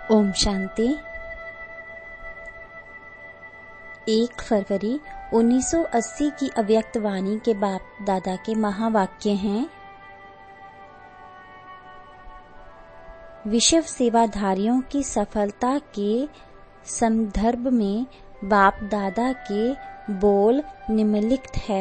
ओम शांति। 1 फरवरी 1980 की अव्यक्त वाणी के बाप दादा के महावाक्य हैं। विश्व सेवाधारियों की सफलता के संदर्भ में बाप दादा के बोल निम्नलिखित है।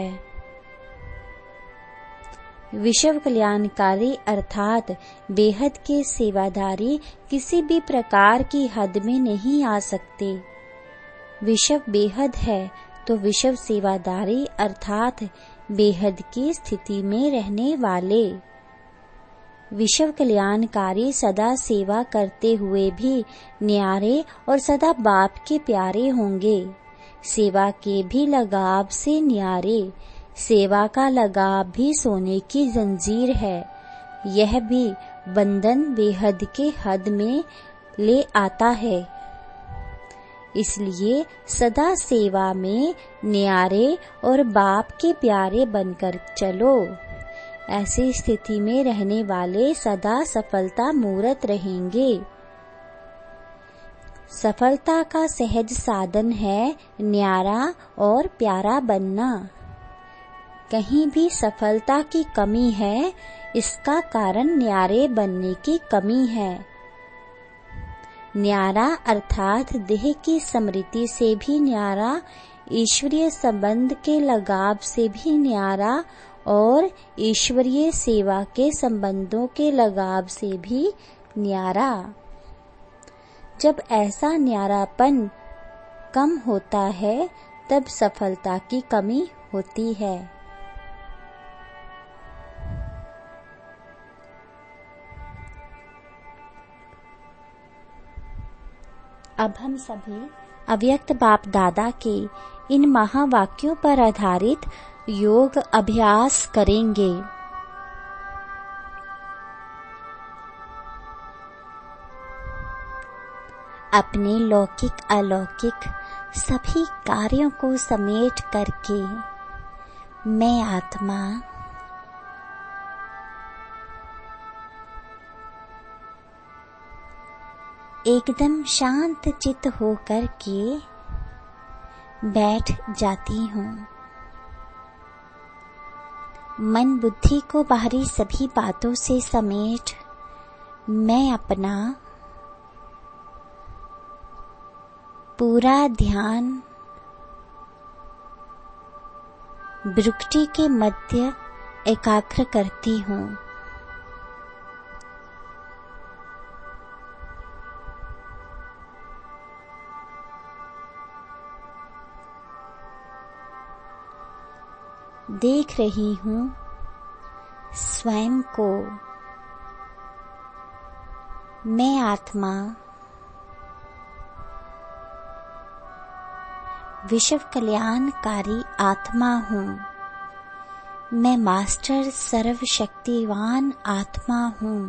विश्व कल्याणकारी अर्थात बेहद के सेवादारी किसी भी प्रकार की हद में नहीं आ सकते। विश्व बेहद है तो विश्व सेवादारी अर्थात बेहद की स्थिति में रहने वाले। विश्व कल्याणकारी सदा सेवा करते हुए भी न्यारे और सदा बाप के प्यारे होंगे। सेवा के भी लगाव से न्यारे। सेवा का लगाव भी सोने की जंजीर है। यह भी बंधन बेहद के हद में ले आता है। इसलिए सदा सेवा में न्यारे और बाप के प्यारे बनकर चलो। ऐसी स्थिति में रहने वाले सदा सफलता मूर्त रहेंगे। सफलता का सहज साधन है न्यारा और प्यारा बनना। कहीं भी सफलता की कमी है, इसका कारण न्यारे बनने की कमी है। न्यारा अर्थात देह की स्मृति से भी न्यारा, ईश्वरीय संबंध के लगाव से भी न्यारा और ईश्वरीय सेवा के संबंधों के लगाव से भी न्यारा। जब ऐसा न्यारापन कम होता है तब सफलता की कमी होती है। अब हम सभी अव्यक्त बाप दादा के इन महावाक्यों पर आधारित योग अभ्यास करेंगे। अपने लौकिक अलौकिक सभी कार्यों को समेट करके मैं आत्मा एकदम शांत चित्त होकर के बैठ जाती हूँ। मन बुद्धि को बाहरी सभी बातों से समेट मैं अपना पूरा ध्यान भ्रुकुटी के मध्य एकाग्र करती हूँ। देख रही हूँ स्वयं को। मैं आत्मा विश्व कल्याणकारी आत्मा हूँ। मैं मास्टर सर्वशक्तिवान आत्मा हूँ।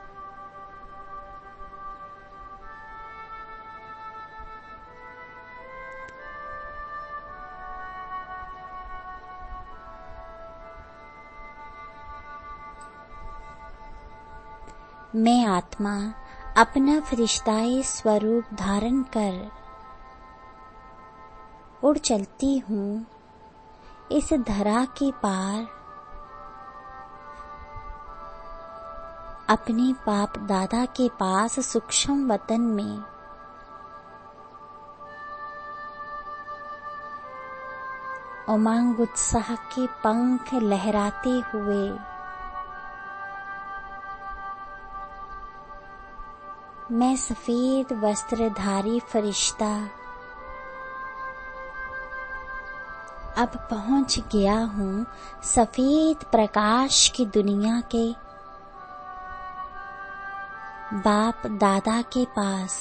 मैं आत्मा अपना फरिश्ताई स्वरूप धारण कर उड़ चलती हूँ इस धरा के पार अपने बाप दादा के पास सूक्ष्म वतन में। उमंग उत्साह के पंख लहराते हुए मैं सफेद वस्त्रधारी फरिश्ता अब पहुंच गया हूँ सफेद प्रकाश की दुनिया के बाप दादा के पास।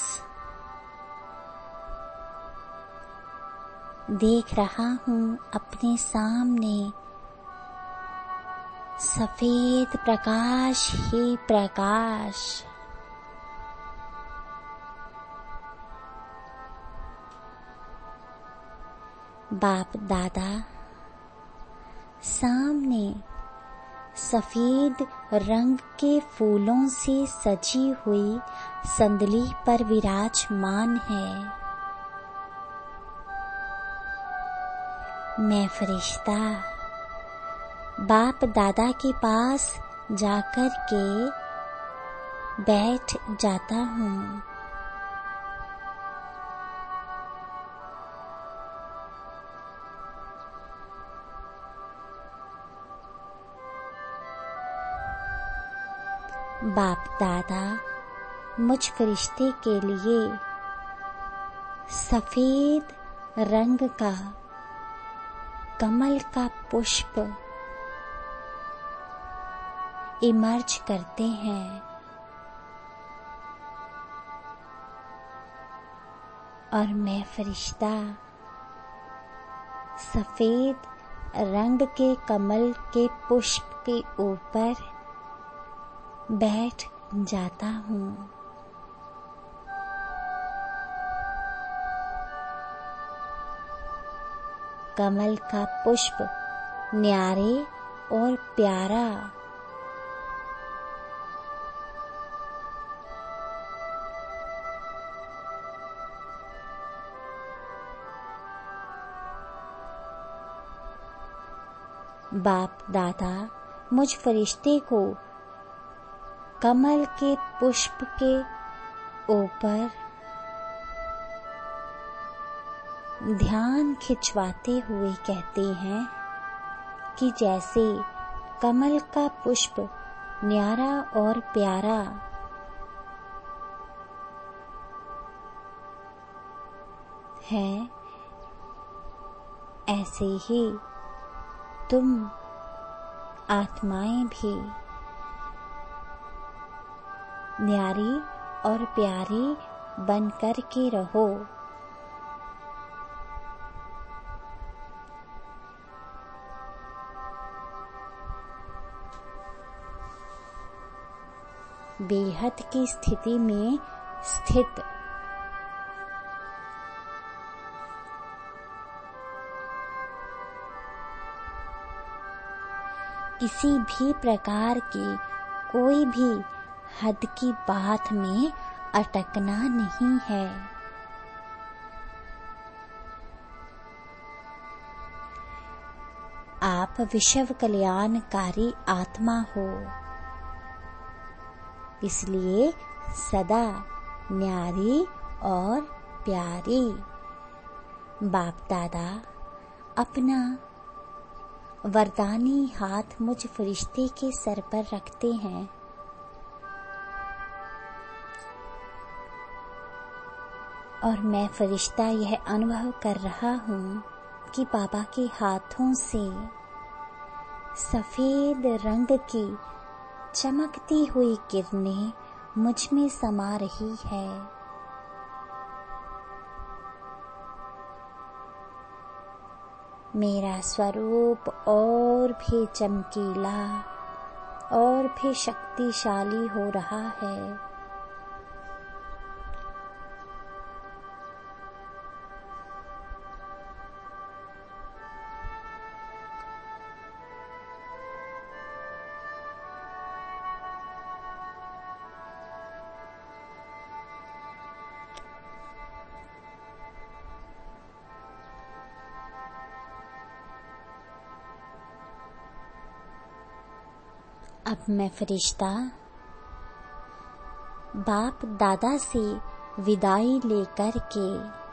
देख रहा हूँ अपने सामने सफेद प्रकाश ही प्रकाश। बाप दादा सामने सफेद रंग के फूलों से सजी हुई संदली पर विराजमान है। मैं फरिश्ता बाप दादा के पास जाकर के बैठ जाता हूँ। बाप दादा मुझ फरिश्ते के लिए सफेद रंग का कमल का पुष्प इमर्ज करते हैं और मैं फरिश्ता सफेद रंग के कमल के पुष्प के ऊपर बैठ जाता हूँ। कमल का पुष्प न्यारे और प्यारा बाप दादा मुझ फरिश्ते को कमल के पुष्प के ऊपर ध्यान खिंचवाते हुए कहते हैं कि जैसे कमल का पुष्प न्यारा और प्यारा है, ऐसे ही तुम आत्माएं भी न्यारी और प्यारी बनकर के रहो। बेहद की स्थिति में स्थित किसी भी प्रकार की कोई भी हद की बात में अटकना नहीं है। आप विश्व कल्याणकारी आत्मा हो, इसलिए सदा न्यारी और प्यारी। बाप दादा अपना वरदानी हाथ मुझ फरिश्ते के सर पर रखते हैं और मैं फरिश्ता यह अनुभव कर रहा हूँ कि बाबा के हाथों से सफेद रंग की चमकती हुई किरणें मुझ में समा रही है। मेरा स्वरूप और भी चमकीला और भी शक्तिशाली हो रहा है। अब मैं फरिश्ता बाप दादा से विदाई लेकर के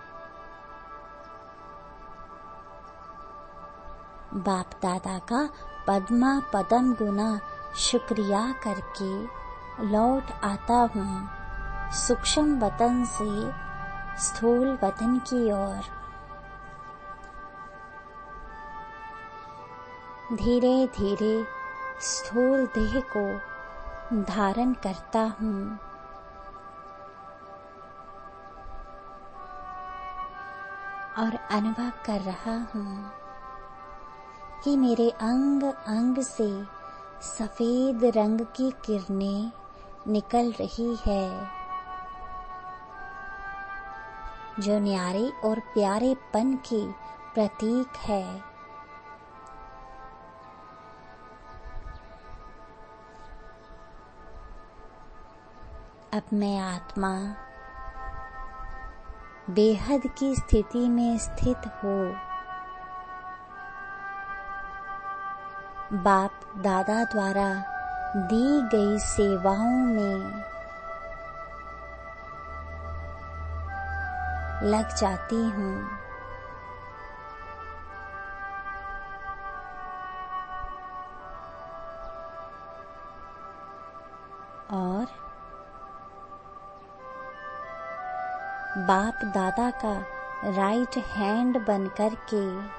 बाप दादा का पद्मा पदम गुना शुक्रिया करके लौट आता हूँ सूक्ष्म वतन से स्थूल वतन की ओर। धीरे धीरे स्थूल देह को धारण करता हूँ और अनुभव कर रहा हूँ कि मेरे अंग अंग से सफेद रंग की किरणें निकल रही है, जो न्यारे और प्यारेपन की प्रतीक है। अब मैं आत्मा बेहद की स्थिति में स्थित हो बाप दादा द्वारा दी गई सेवाओं में लग जाती हूँ। और बाप दादा का राइट हैंड बनकर के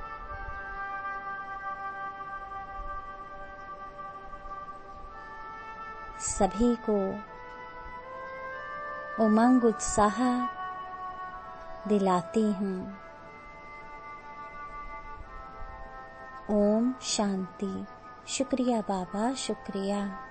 सभी को उमंग उत्साह दिलाती हूँ। ओम शांति। शुक्रिया बाबा, शुक्रिया।